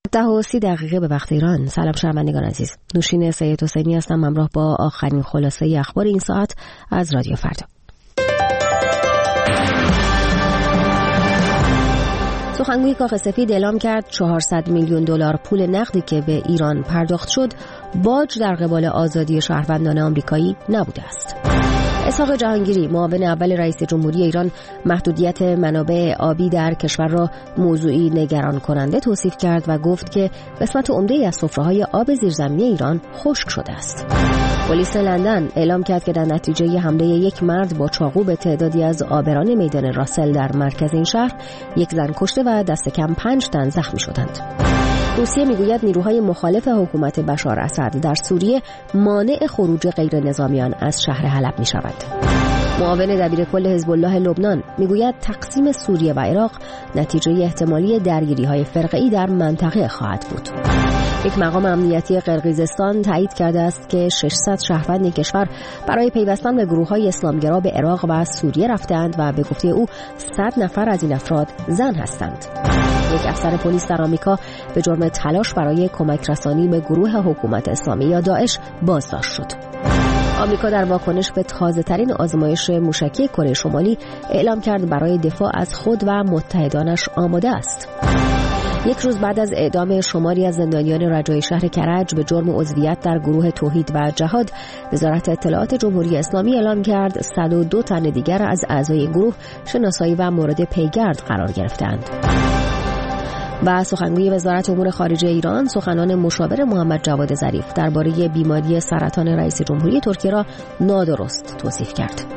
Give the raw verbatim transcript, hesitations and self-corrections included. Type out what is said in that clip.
ده و سی دقیقه به وقت ایران. سلام شنوندگان عزیز، نوشین سید حسینی هستم، همراه با آخرین خلاصه اخبار این ساعت از رادیو فردا. سخنگوی کاخ سفید اعلام کرد چهارصد میلیون دلار پول نقدی که به ایران پرداخت شد باج در قبال آزادی شهروندان آمریکایی نبوده است. اسحاق جهانگیری، معاون اول رئیس جمهوری ایران، محدودیت منابع آبی در کشور را موضوعی نگران کننده توصیف کرد و گفت که قسمت عمده‌ای از سفره‌های آب زیرزمینی ایران خشک شده است. پلیس لندن اعلام کرد که در نتیجه حمله یک مرد با چاقو به تعدادی از عابران میدان راسل در مرکز این شهر، یک زن کشته و دست کم پنج تن زخمی شدند. روسیه میگوید نیروهای مخالف حکومت بشار اسد در سوریه مانع خروج غیر نظامیان از شهر حلب می شود. معاون دبیرکل حزب الله لبنان میگوید تقسیم سوریه و عراق نتیجه احتمالی درگیری‌های فرقه‌ای در منطقه خواهد بود. یک مقام امنیتی قرقیزستان تایید کرده است که ششصد شهروند این کشور برای پیوستن به گروه‌های اسلامگرا به عراق و سوریه رفتند و به گفته او صد نفر از این افراد زن هستند. یک افسر پلیس در آمریکا به جرم تلاش برای کمک رسانی به گروه حکومت اسلامی یا داعش بازداشت شد. آمریکا در واکنش به تازه‌ترین آزمایش موشکی کره شمالی اعلام کرد برای دفاع از خود و متحدانش آماده است. یک روز بعد از اعدام شماری از زندانیان رجای شهر کرج به جرم عضویت در گروه توحید و جهاد، وزارت اطلاعات جمهوری اسلامی اعلام کرد صد و دو تن دیگر از اعضای این گروه شناسایی و مورد پیگرد قرار گرفتند. و سخنگوی وزارت امور خارجه ایران سخنان مشاور محمد جواد ظریف درباره بیماری سرطان رئیس جمهوری ترکیه را نادرست توصیف کرد.